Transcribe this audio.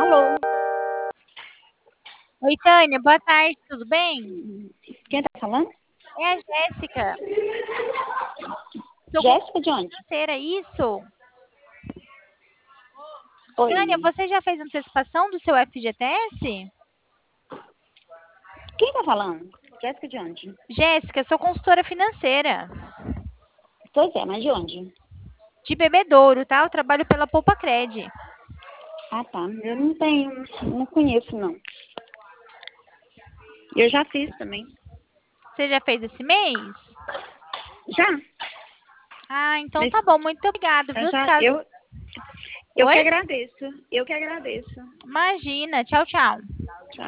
Alô? Oi, Tânia, boa tarde, tudo bem? Quem tá falando? É a Jéssica. Sou Jéssica de consultora onde? financeira, isso? Tânia, Oi. você já fez antecipação do seu FGTS? Quem tá falando? Jéssica de onde? Jéssica, sou consultora financeira Pois é, mas de onde? de Bebedouro, tá? Eu trabalho pela Poupa Cred. Ah, tá. Eu não tenho, não conheço, não. Eu já fiz também. Você já fez esse mês? Já? Ah, então Mas tá bom, muito obrigada, eu viu? já, Caso... eu Oi? que agradeço. Eu que agradeço. Imagina, tchau, tchau. Tchau.